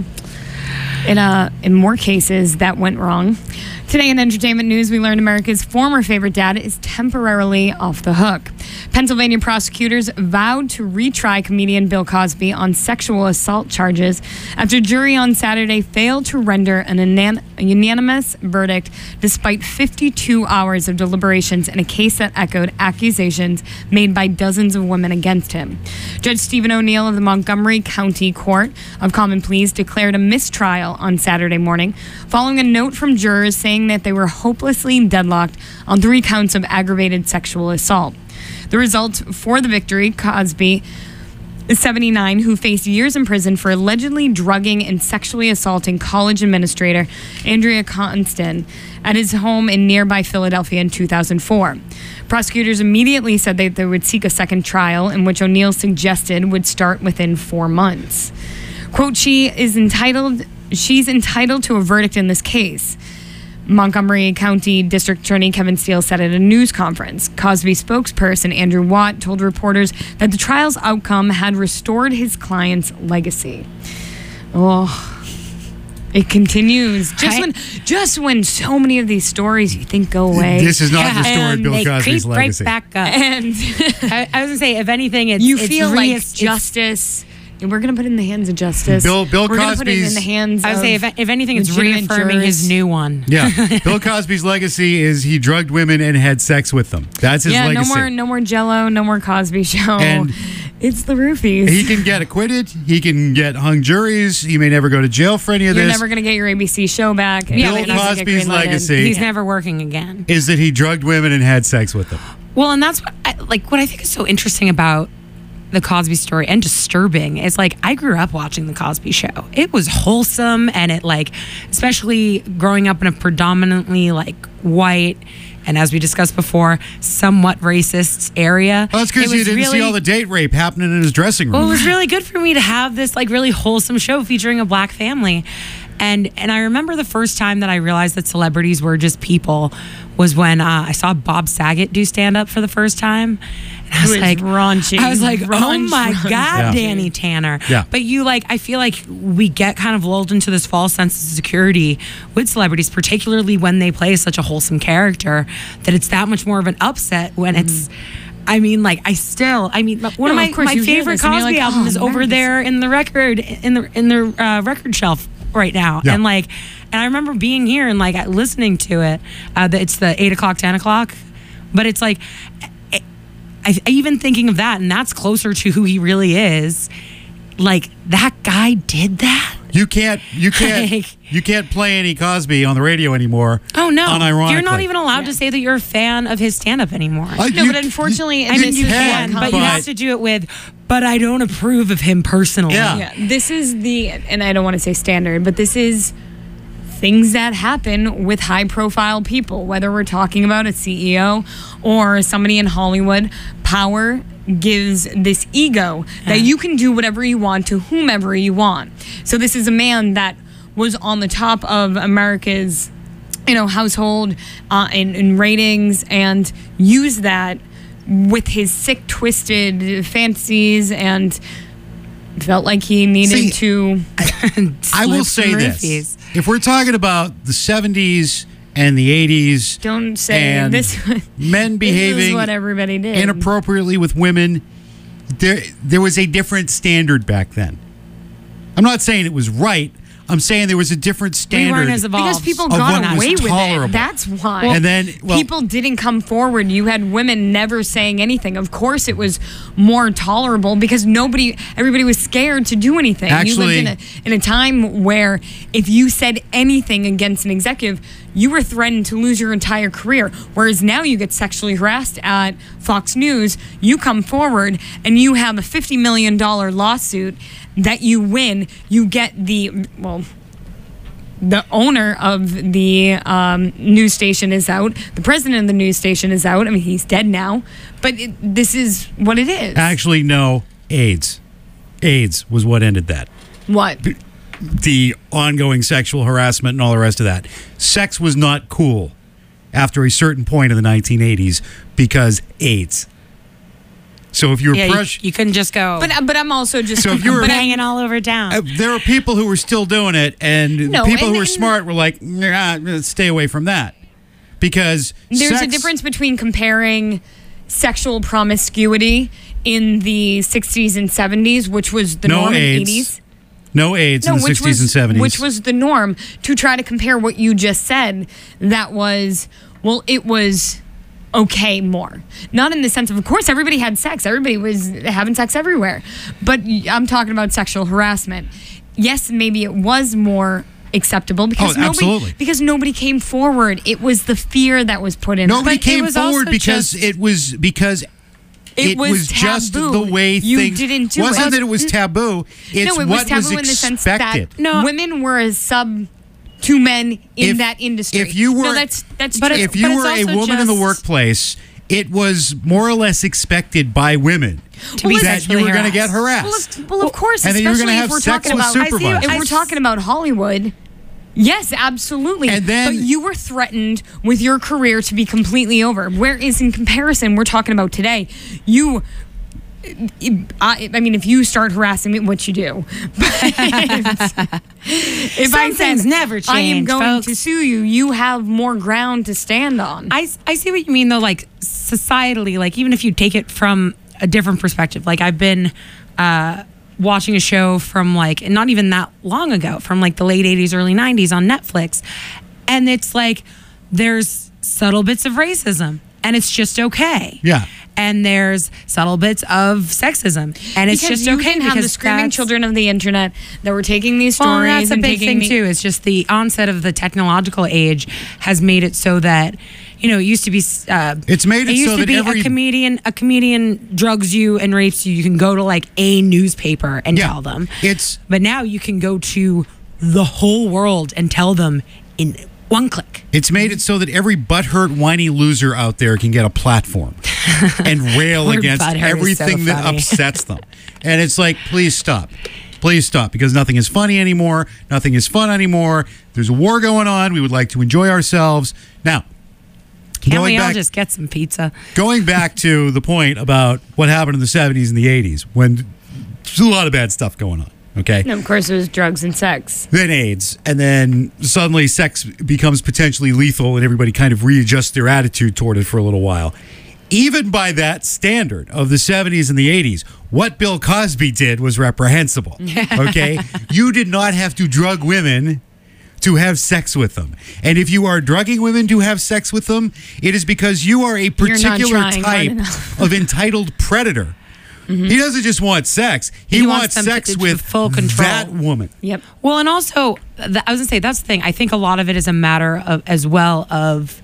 In more cases, that went wrong. Today in entertainment news, we learned America's former favorite dad is temporarily off the hook. Pennsylvania prosecutors vowed to retry comedian Bill Cosby on sexual assault charges after a jury on Saturday failed to render an unanimous verdict despite 52 hours of deliberations in a case that echoed accusations made by dozens of women against him. Judge Stephen O'Neill of the Montgomery County Court of Common Pleas declared a mistrial on Saturday morning, following a note from jurors saying that they were hopelessly deadlocked on 3 counts of aggravated sexual assault. The result for the victory: Cosby, 79, who faced years in prison for allegedly drugging and sexually assaulting college administrator Andrea Constan at his home in nearby Philadelphia in 2004. Prosecutors immediately said that they would seek a second trial, in which O'Neill suggested would start within 4 months. Quote, she's entitled to a verdict in this case, Montgomery County District Attorney Kevin Steele said at a news conference. Cosby spokesperson Andrew Watt told reporters that the trial's outcome had restored his client's legacy. Oh, it continues. Just when so many of these stories you think go away. This is not restored Bill Cosby's legacy. Right back up. And I was gonna say, if anything, it's feel like justice. We're going to put it in the hands of justice. Bill We're going to Cosby's... put it in the hands I would say, if anything, it's legitimate reaffirming jurors. his new one. Yeah. Bill Cosby's legacy is he drugged women and had sex with them. That's his legacy. No more Jell-O, no more Cosby Show. And it's the roofies. He can get acquitted. He can get hung juries. He may never go to jail for any of this. You're never going to get your ABC show back. Bill Cosby's legacy He's never working again. Is that he drugged women and had sex with them. Well, and that's what I think is so interesting about the Cosby story, and disturbing, is like, I grew up watching the Cosby Show. It was wholesome, and it, like, especially growing up in a predominantly like white, and as we discussed before, somewhat racist area. Well, that's because you didn't see all the date rape happening in his dressing room. Well, it was really good for me to have this like really wholesome show featuring a black family. And I remember the first time that I realized that celebrities were just people was when I saw Bob Saget do stand-up for the first time. And I was like, raunchy. I was like, oh my God, Danny Tanner. Yeah. But I feel like we get kind of lulled into this false sense of security with celebrities, particularly when they play such a wholesome character, that it's that much more of an upset when it's... one of my favorite Cosby albums is over there in the record record shelf right now. Yeah. And I remember being here and listening to it. It's the 8 o'clock, 10 o'clock, but it's like, I even thinking of that, and that's closer to who he really is. Like, that guy did that. You can't play any Cosby on the radio anymore. Oh no, unironically. you're not even allowed to say that you're a fan of his stand-up anymore. No, but unfortunately, I mean, you can, can, but you have to do it with. But I don't approve of him personally. Yeah. This is and I don't want to say standard, but this is things that happen with high-profile people, whether we're talking about a CEO or somebody in Hollywood. Power gives this ego that you can do whatever you want to whomever you want. So this is a man that was on the top of America's, household in ratings, and used that with his sick, twisted fantasies, and felt like he needed to. I will say this: if we're talking about the 70s and the 80s, don't say and this. Men behaving this is what everybody did. inappropriately with women, there was a different standard back then. I'm not saying it was right. I'm saying there was a different standard. We weren't as evolved. Because people of what got was away with tolerable. it. That's why. And then people didn't come forward. You had women never saying anything. Of course, it was more tolerable because everybody was scared to do anything. Actually, you lived in a time where if you said anything against an executive, you were threatened to lose your entire career. Whereas now you get sexually harassed at Fox News, you come forward and you have a $50 million lawsuit that you win. You get the owner of the news station is out. The president of the news station is out. I mean, he's dead now. But this is what it is. Actually, no, AIDS. AIDS was what ended that. What? The ongoing sexual harassment and all the rest of that. Sex was not cool after a certain point in the 1980s because AIDS. So if you were you couldn't just go. But I'm also just. So if you were hanging all over town, there were people who were still doing it, and people who were smart were like, stay away from that, because there's a difference between comparing sexual promiscuity in the 60s and 70s, which was the norm in the 80s. No AIDS in the 60s and 70s. Which was the norm, to try to compare what you just said. That was, it was okay more. Not in the sense of course, everybody had sex. Everybody was having sex everywhere. But I'm talking about sexual harassment. Yes, maybe it was more acceptable because nobody came forward. It was the fear that was put in. Nobody came forward because it was just the way things. Didn't do wasn't that it was taboo. It's it was what taboo was in the sense that expected. women were a sub to men in that industry. If you were, that's but true. if you were a woman in the workplace, it was more or less expected by women that you were going to get harassed. Well, of course, and especially you're going to have if we're sex talking with about supervisors. if we're talking about Hollywood. Yes, absolutely. And then, but you were threatened with your career to be completely over. Whereas in comparison, we're talking about today, I mean, if you start harassing me, what you do? If some things never change, I am going folks. to sue you. You have more ground to stand on. I see what you mean, though. Like societally, like even if you take it from a different perspective, like I've been watching a show from like not even that long ago, from like the late 80s, early 90s on Netflix, and it's like there's subtle bits of racism, and it's just okay. Yeah. And there's subtle bits of sexism, and it's just okay because have the screaming children of the internet that were taking these stories. Well, that's a and big thing too. It's just the onset of the technological age has made it so that it used to be. It's made it so that a comedian drugs you and rapes you. You can go to like a newspaper and tell them. But now you can go to the whole world and tell them in one click. It's made it so that every butthurt, whiny loser out there can get a platform and rail against everything that upsets them. And it's like, please stop. Please stop, because nothing is funny anymore. Nothing is fun anymore. There's a war going on. We would like to enjoy ourselves. Now, can't we all just get some pizza? Going back to the point about what happened in the 70s and the 80s, when there's a lot of bad stuff going on. Okay. And of course, it was drugs and sex. Then AIDS. And then suddenly sex becomes potentially lethal, and everybody kind of readjusts their attitude toward it for a little while. Even by that standard of the 70s and the 80s, what Bill Cosby did was reprehensible. Okay? You did not have to drug women to have sex with them. And if you are drugging women to have sex with them, it is because you are a particular type of entitled predator He doesn't just want sex. He wants them sex to with full control. that woman. Yep. Well, and also, I was going to say, that's the thing. I think a lot of it is a matter of, as well, of,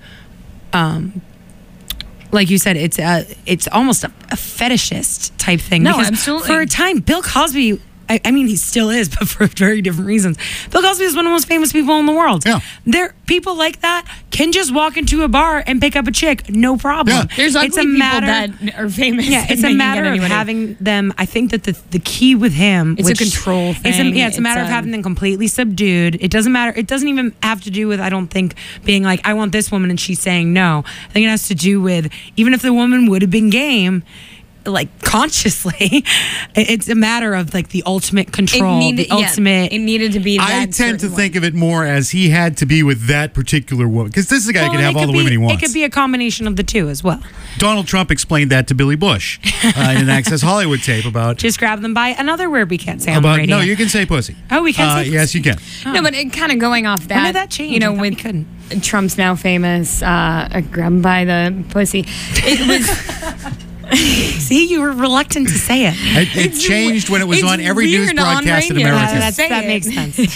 like you said, it's almost a fetishist type thing. No, because absolutely. For a time, Bill Cosby, I mean, he still is, but for very different reasons. Bill Cosby is one of the most famous people in the world. Yeah. People like that can just walk into a bar and pick up a chick, no problem. Yeah. There's ugly people that are famous. Yeah, it's and a they can matter get of anybody. having them. I think that the key with him, It's a which- control thing. It's a matter of having them completely subdued. It doesn't matter. It doesn't even have to do with, I don't think, being like, I want this woman and she's saying no. I think it has to do with, even if the woman would have been game, like consciously, it's a matter of like the ultimate control, the ultimate. It needed to be. That I tend to certain think way. of it more as he had to be with that particular woman. Because this is a guy who can Well, have it all could the women he be- wants. It could be a combination of the two as well. Donald Trump explained that to Billy Bush in an Access Hollywood tape about... Just grab them by another word we can't say on the about radio. no, you can say pussy. Oh, we can say pussy? Yes, you can. No, but it kind of going off that. When did that change? You know, I thought we with couldn't. Trump's now famous grab by the pussy. It was. See, you were reluctant to say it. It changed when it was it's on every news weird on broadcast in radio. America. Say That it. makes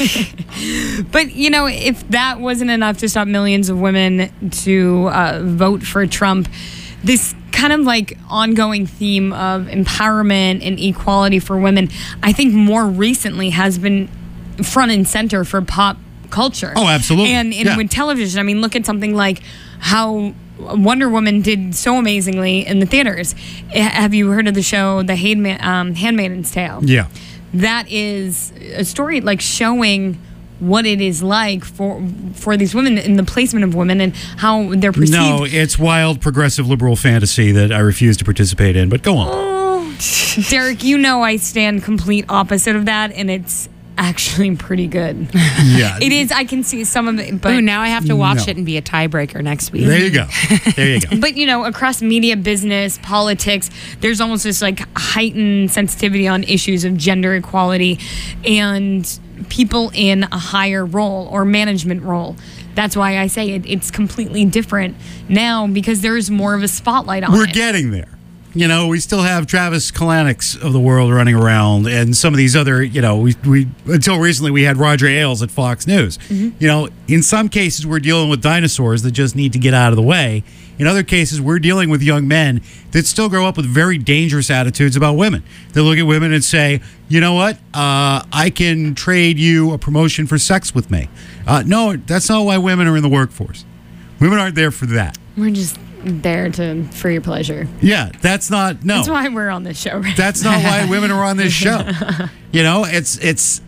sense. But you know, if that wasn't enough to stop millions of women to vote for Trump, this kind of like ongoing theme of empowerment and equality for women, I think more recently has been front and center for pop culture. Oh, absolutely. And Yeah. with television, I mean, look at something like how Wonder Woman did so amazingly in the theaters. Have you heard of the show The Handmaid's Tale? Yeah. That is a story like showing what it is like for these women and the placement of women and how they're perceived. No, it's wild progressive liberal fantasy that I refuse to participate in, but go on. Oh, Derek, you know I stand complete opposite of that, and it's actually pretty good. Yeah. It is. I can see some of it, but Ooh, now I have to watch No. it and be a tiebreaker next week. There you go. There you go. But you know, across media, business, politics, there's almost this like heightened sensitivity on issues of gender equality and people in a higher role or management role. That's why I say it's completely different now because there's more of a spotlight on We're it. getting there. You know, we still have Travis Kalanick's of the world running around and some of these other, you know, we until recently we had Roger Ailes at Fox News. You know, in some cases we're dealing with dinosaurs that just need to get out of the way. In other cases, we're dealing with young men that still grow up with very dangerous attitudes about women. They look at women and say, you know what? I can trade you a promotion for sex with me. No, that's not why women are in the workforce. Women aren't there for that. We're just there for your pleasure. Yeah, that's not, no. That's why we're on this show, right? That's not why women are on this show. You know, it's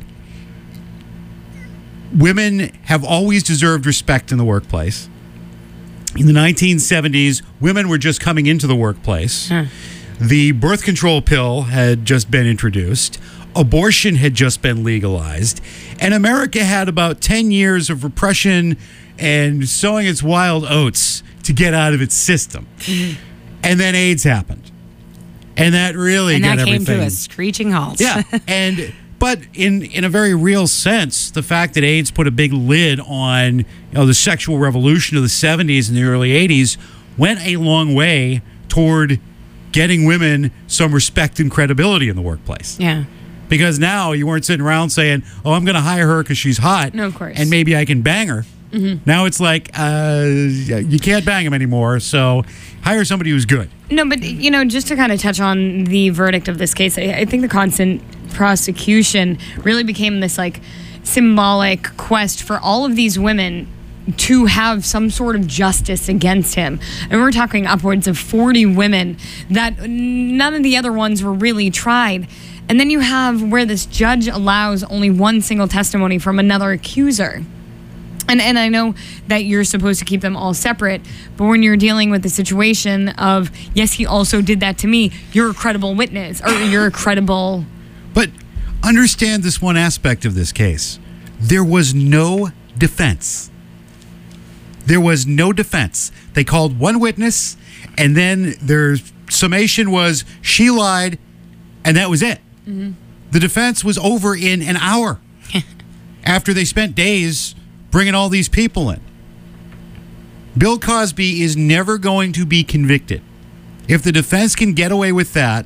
women have always deserved respect in the workplace. In the 1970s, women were just coming into the workplace. The birth control pill had just been introduced. Abortion had just been legalized. And America had about 10 years of repression and sowing its wild oats to get out of its system. And then AIDS happened. And that really And got that came everything. to a screeching halt. Yeah, but in a very real sense, the fact that AIDS put a big lid on the sexual revolution of the 70s and the early 80s went a long way toward getting women some respect and credibility in the workplace. Yeah. Because now you weren't sitting around saying, "Oh, I'm going to hire her because she's hot, No, of course. and maybe I can bang her." Now it's like you can't bang him anymore, so hire somebody who's good. No, but you know, just to kind of touch on the verdict of this case, I think the constant prosecution really became this like symbolic quest for all of these women to have some sort of justice against him. And we're talking upwards of 40 women that none of the other ones were really tried. And then you have where this judge allows only one single testimony from another accuser. And I know that you're supposed to keep them all separate, but when you're dealing with the situation of, yes, he also did that to me, you're a credible witness, or you're a credible... But understand this one aspect of this case. There was no defense. There was no defense. They called one witness, and then their summation was she lied, and that was it. The defense was over in an hour after they spent days bringing all these people in. Bill Cosby is never going to be convicted. If the defense can get away with that,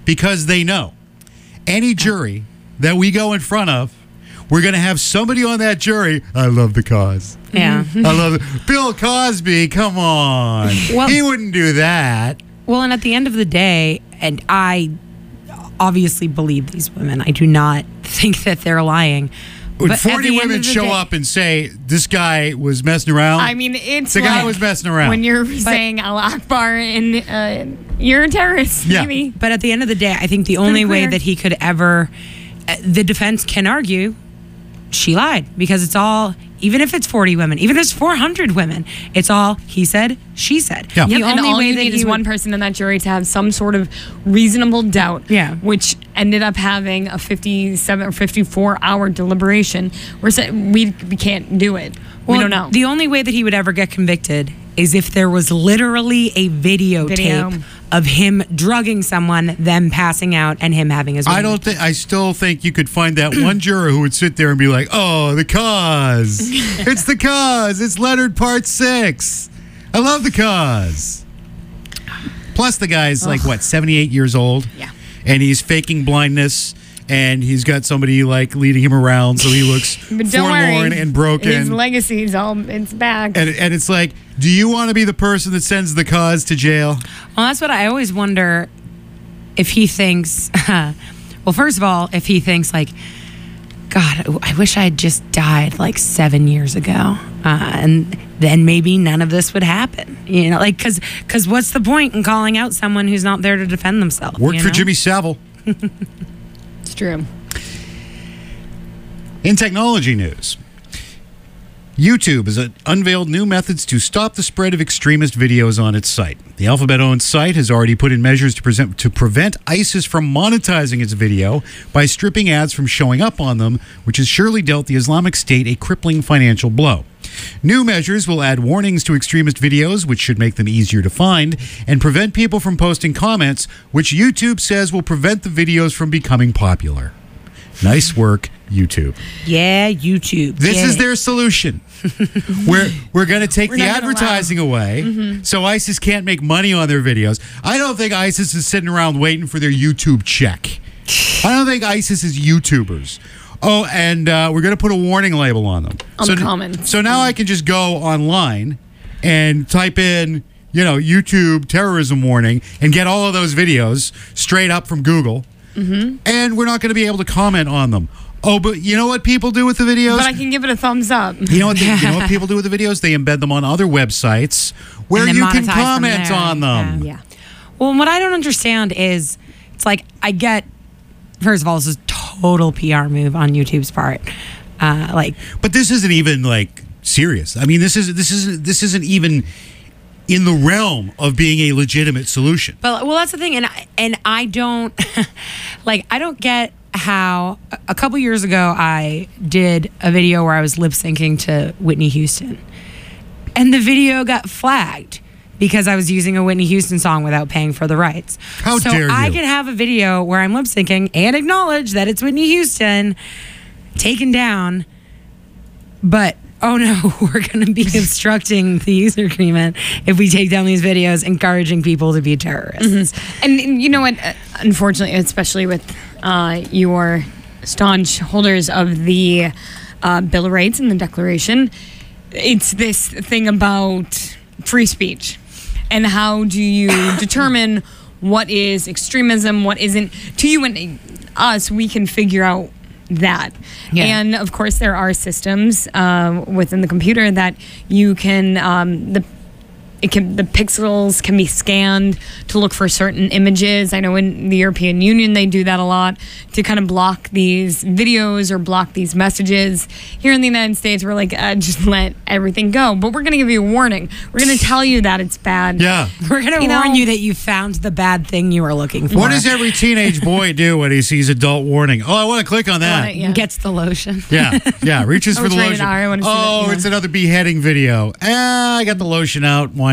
because they know any jury that we go in front of, we're going to have somebody on that jury. I love the cause. Yeah. I love it. Bill Cosby, come on. Well, he wouldn't do that. Well, and at the end of the day, and I obviously believe these women. I do not think that they're lying. When But at 40 the end women of the show day- up and say, this guy was messing around. I mean, it's the guy like was messing around. when you're saying Al Akbar and you're a terrorist, Yeah. maybe. But at the end of the day, I think the only way clear. that he could ever, the defense can argue, she lied, because it's all, even if it's 40 women, even if it's 400 women, it's all he said, she said. Yeah. The Yep, and only all way you that need he is would- one person in that jury to have some sort of reasonable doubt. Yeah. Which ended up having a 57 or 54-hour deliberation. We can't do it. Well, we don't know. The only way that he would ever get convicted is if there was literally a videotape of him drugging someone, them passing out, and him having his. I still think you could find that one juror who would sit there and be like, oh, the cause. It's the cause. It's Leonard Part 6. I love the cause. Plus the guy's like, 78 years old? Yeah. And he's faking blindness. And he's got somebody like leading him around, so he looks But don't forlorn worry, and broken. His legacy is it's back. And it's like, do you want to be the person that sends the cause to jail? Well, that's what I always wonder if he thinks. Well, first of all, if he thinks like, God, I wish I had just died like 7 years ago, and then maybe none of this would happen. You know, like because what's the point in calling out someone who's not there to defend themselves? Worked you for know? Jimmy Savile. It's true. In technology news, YouTube has unveiled new methods to stop the spread of extremist videos on its site. The Alphabet-owned site has already put in measures to prevent ISIS from monetizing its video by stripping ads from showing up on them, which has surely dealt the Islamic State a crippling financial blow. New measures will add warnings to extremist videos, which should make them easier to find, and prevent people from posting comments, which YouTube says will prevent the videos from becoming popular. Nice work, YouTube. Yeah, YouTube. This Get is it. their solution. We're going to take the not gonna advertising away, so ISIS can't make money on their videos. I don't think ISIS is sitting around waiting for their YouTube check. I don't think ISIS is YouTubers. Oh, and we're going to put a warning label on them. On the comments. So now I can just go online and type in, YouTube terrorism warning and get all of those videos straight up from Google. Mm-hmm. And we're not going to be able to comment on them. Oh, but you know what people do with the videos? But I can give it a thumbs up. You know what people do with the videos? They embed them on other websites where And then you can monetize them comment there. on them. Yeah. Well, and what I don't understand is, it's like, I get, first of all, this is a total PR move on YouTube's part. But this isn't even like serious. I mean, this isn't even in the realm of being a legitimate solution. But well, that's the thing, and I don't I don't get how a couple years ago I did a video where I was lip syncing to Whitney Houston, and the video got flagged because I was using a Whitney Houston song without paying for the rights. How dare I you. can have a video where I'm lip syncing and acknowledge that it's Whitney Houston taken down, but oh no, we're going to be obstructing the user agreement if we take down these videos encouraging people to be terrorists. And you know what? Unfortunately, especially with your staunch holders of the Bill of Rights and the Declaration, it's this thing about free speech. And how do you determine what is extremism, what isn't? To you and us, we can figure out that. Yeah. And of course, there are systems within the computer that you can the pixels can be scanned to look for certain images. I know in the European Union they do that a lot to kind of block these videos or block these messages. Here in the United States, we're like, just let everything go. But we're going to give you a warning. We're going to tell you that it's bad. Yeah. We're going to warn you that you found the bad thing you were looking for. What does every teenage boy do when he sees adult warning? Oh, I want to click on that. Yeah. Gets the lotion. Yeah, reaches for the rated lotion. R, I wanna see that, yeah. It's another beheading video. I got the lotion out. Why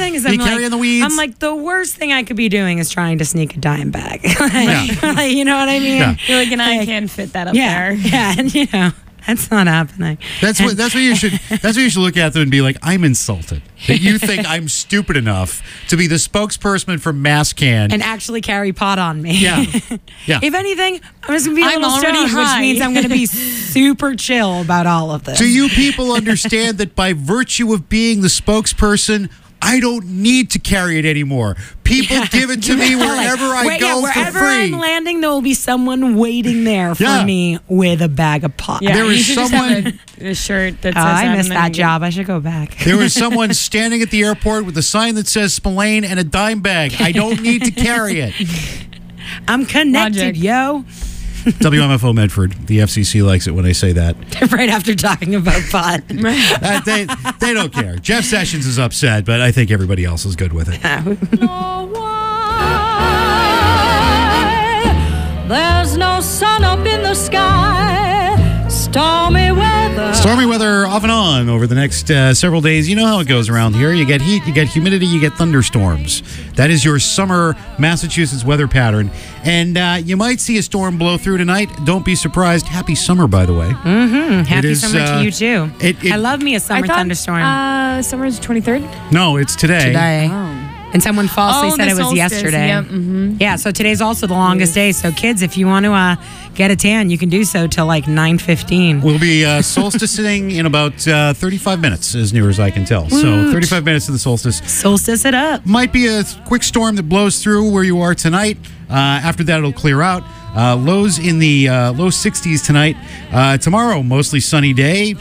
thing is, You carrying the weeds? I'm like, the worst thing I could be doing is trying to sneak a dime bag. Like, you know what I mean? Yeah. You're like, and I can't fit that up there. Yeah, and that's not happening. That's what you should look at them and be like, I'm insulted that you think I'm stupid enough to be the spokesperson for MassCan and actually carry pot on me. Yeah. If anything, I'm just gonna be a little already stoned, which high. means I'm gonna be super chill about all of this. Do you people understand that by virtue of being the spokesperson, I don't need to carry it anymore? People give it to me wherever I go wherever for free. I'm landing, there will be someone waiting there for me with a bag of pot. Yeah, There you was should just someone- have a shirt that says I missed and that then job. I should go back. There was someone standing at the airport with a sign that says Spillane and a dime bag. I don't need to carry it. I'm connected, Logic. yo. WMFO Medford. The FCC likes it when I say that. Right after talking about pot. They don't care. Jeff Sessions is upset, but I think everybody else is good with it. There's no sun up in the sky. Stormy weather. Stormy weather off and on over the next several days. You know how it goes around here. You get heat, you get humidity, you get thunderstorms. That is your summer Massachusetts weather pattern. And you might see a storm blow through tonight. Don't be surprised. Happy summer, by the way. Happy summer to you, too. it- I love me a summer thunderstorm. Summer's 23rd. No, it's today. And someone falsely said the it was solstice, yesterday. yep, mhm. Yeah, so today's also the longest day. So kids, if you want to get a tan, you can do so till like 9:15. We'll be solsticing in about 35 minutes, as near as I can tell. So 35 minutes to the solstice. Solstice it up. Might be a quick storm that blows through where you are tonight. After that, it'll clear out. Lows in the low 60s tonight. Tomorrow, mostly sunny day.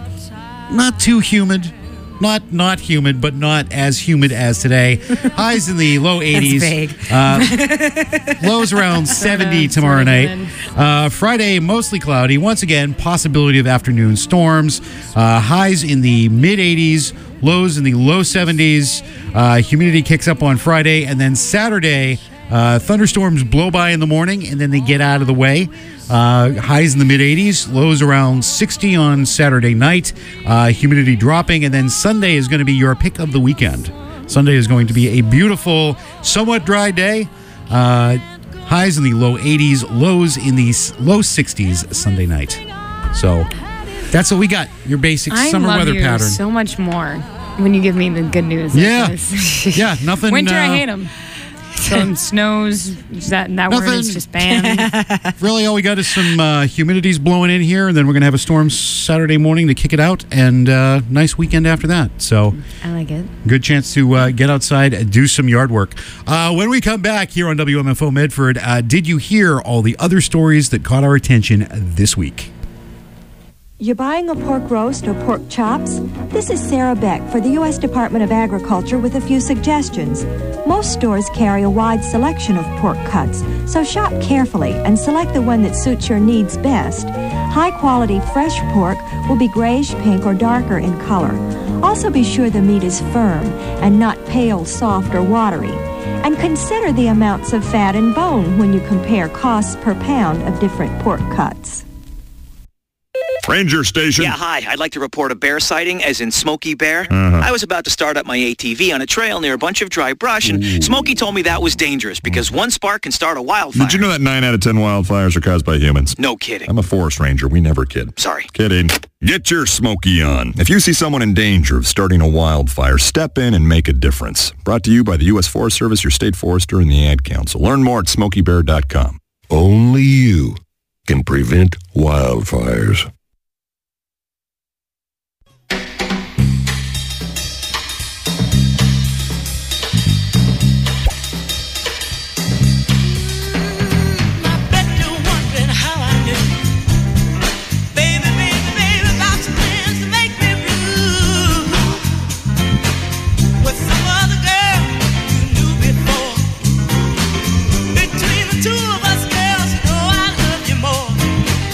Not too humid. Not humid, but not as humid as today. Highs in the low 80s. That's vague. Lows around 70 tomorrow night. Friday, mostly cloudy. Once again, possibility of afternoon storms. Highs in the mid 80s. Lows in the low 70s. Humidity kicks up on Friday. And then Saturday, thunderstorms blow by in the morning and then they get out of the way. Highs in the mid 80s, lows around 60 on Saturday night. Humidity dropping, and then Sunday is going to be your pick of the weekend. Sunday is going to be a beautiful, somewhat dry day. Highs in the low 80s, lows in the low 60s Sunday night. So that's what we got. Your basic summer weather pattern. So much more when you give me the good news. Yeah. Like this. Yeah, nothing. Winter, I hate them. So snows, that word is just banned. Really, all we got is some humidity's blowing in here, and then we're going to have a storm Saturday morning to kick it out, and nice weekend after that. So I like it. good chance to get outside and do some yard work. When we come back here on WMFO Medford, did you hear all the other stories that caught our attention this week? You buying a pork roast or pork chops? This is Sarah Beck for the U.S. Department of Agriculture with a few suggestions. Most stores carry a wide selection of pork cuts, so shop carefully and select the one that suits your needs best. High-quality fresh pork will be grayish pink or darker in color. Also be sure the meat is firm and not pale, soft, or watery. And consider the amounts of fat and bone when you compare costs per pound of different pork cuts. Ranger Station. Yeah, hi. I'd like to report a bear sighting, as in Smokey Bear. I was about to start up my ATV on a trail near a bunch of dry brush, and Smokey told me that was dangerous because one spark can start a wildfire. Did you know that 9 out of 10 wildfires are caused by humans? No kidding. I'm a forest ranger. We never kid. Sorry. Kidding. Get your Smokey on. If you see someone in danger of starting a wildfire, step in and make a difference. Brought to you by the U.S. Forest Service, your state forester, and the Ad Council. Learn more at smokeybear.com. Only you can prevent wildfires.